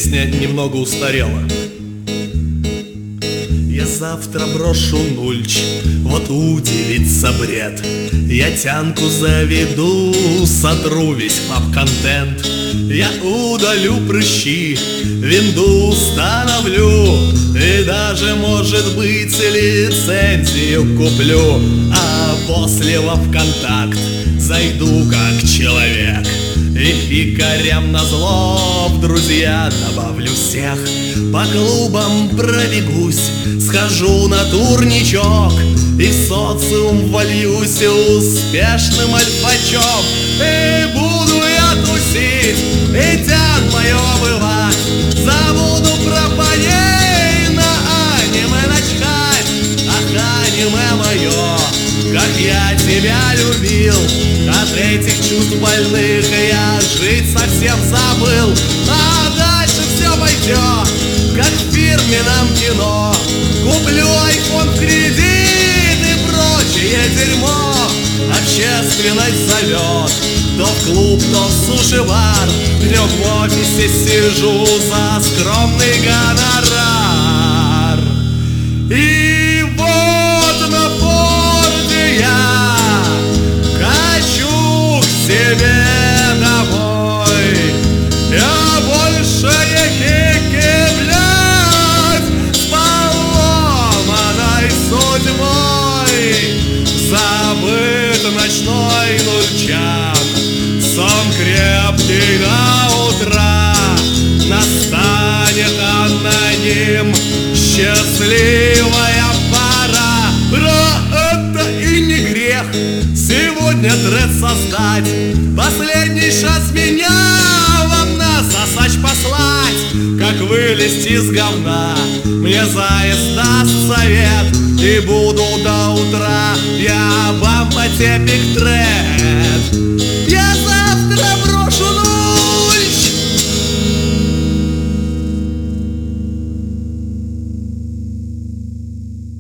песня немного устарела. Я завтра брошу нульч, вот удивится бред. Я тянку заведу, сотру весь пап-контент. Я удалю прыщи, винду установлю, и даже, может быть, лицензию куплю. А после во ВКонтакт зайду как человек, и фикарям назло в друзья добавлю всех. По клубам пробегусь, схожу на турничок, и в социум вольюсь успешным альфачом. И буду я тусить, и тян мое бывать, забуду про парней, на аниме начхать. Ах, аниме мое, как я тебя любил, от этих чувств больных я жить совсем забыл. А дальше все пойдет, как в фирменном кино. Куплю айфон в кредит и прочее дерьмо. Общественность зовет, то в клуб, то в суши-бар. Днем в офисе сижу за скромный гонорар. И вот на Форде я качу к себе домой. Я больше не хики, блядь, с поломанной судьбой. Забыт ночной нульчак, сон крепкий до утра. Настанет аноним, счастливая пора. Это и не грех сегодня дред создать. Последний шанс меня вам на сосач послать. Как вылезти из говна мне заезд даст совет, и буду до утра я бампать эпик тред.